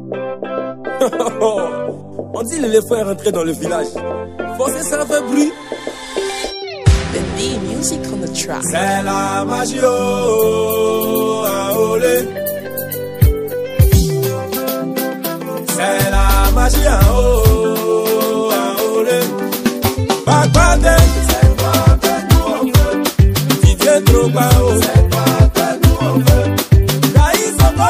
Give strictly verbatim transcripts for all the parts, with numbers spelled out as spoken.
On dit l'éléphant est rentré dans le village. Forcez, ça fait bruit. The D music on the track. C'est la magie, oh, ah, olé. C'est la magie, ah, oh, ah, olé. Bagbade, c'est toi que nous on veut. Didier Drogba, oh, c'est toi que nous on veut. Daïs Soko,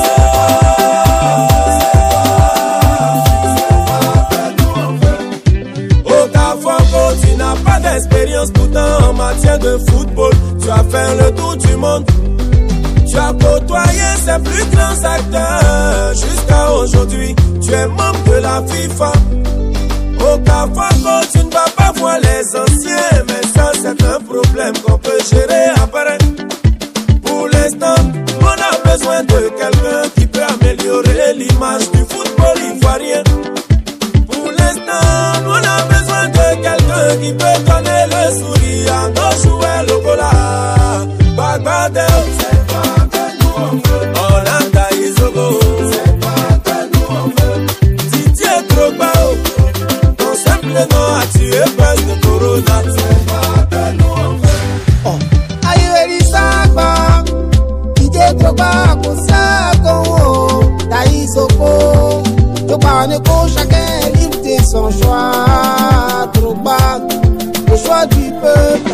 tu n'as pas d'expérience pourtant en matière de football. Tu as fait le tour du monde. Tu as côtoyé ses plus grands acteurs. Jusqu'à aujourd'hui, tu es membre de la FIFA. Au Cafako, tu ne vas pas voir les anciens. Mais ça, c'est un problème qu'on peut gérer après. Pour l'instant, on a besoin de quelqu'un qui peut améliorer l'image du football ivoirien. Pour l'instant, on a besoin de quelqu'un qui peut donner le sourire à nos joueurs locaux. Bagbade, c'est toi que nous on veut. On a Daïs Soko, c'est toi que nous on veut. Didier Drogba, ton simple nom a tué peste de Corona. C'est toi que nous on veut. Oh, aïe, Elisaba, Didier Drogba, Kosako, Daïs Soko. Drogba, ne ko chacun libre de son choix. Drogba, le choix du peuple.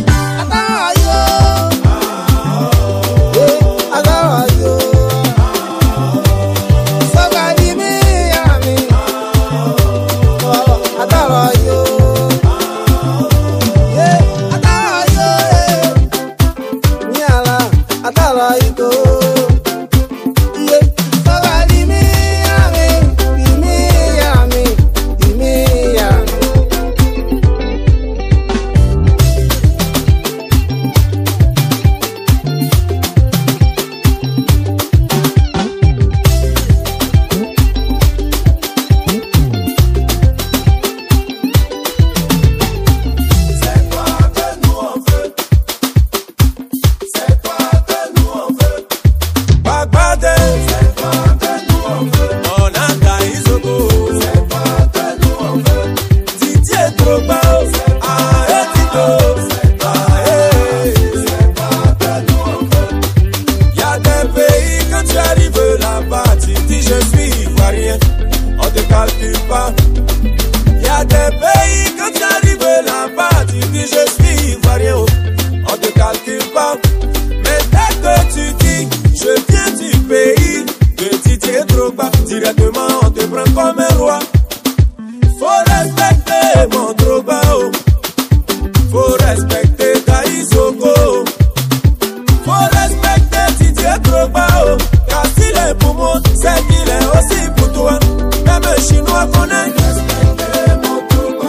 Il y a des pays, quand tu arrives là-bas, tu dis je suis ivoirien, on te calcule pas. Mais dès que tu dis je viens du pays de Didier Drogba, directement on te prend comme un roi. Faut respecter mon Drogba, oh. Faut respecter Daïs Soko. Faut respecter Didier Drogba, oh. Car s'il est pour moi, c'est qu'il est aussi pour toi. Même un Chinois connaît. Respectez mon Drogba.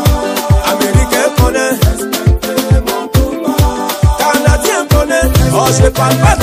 Américain connaît. Respectez mon Drogba. Canadien connaît. Oh, je parle pas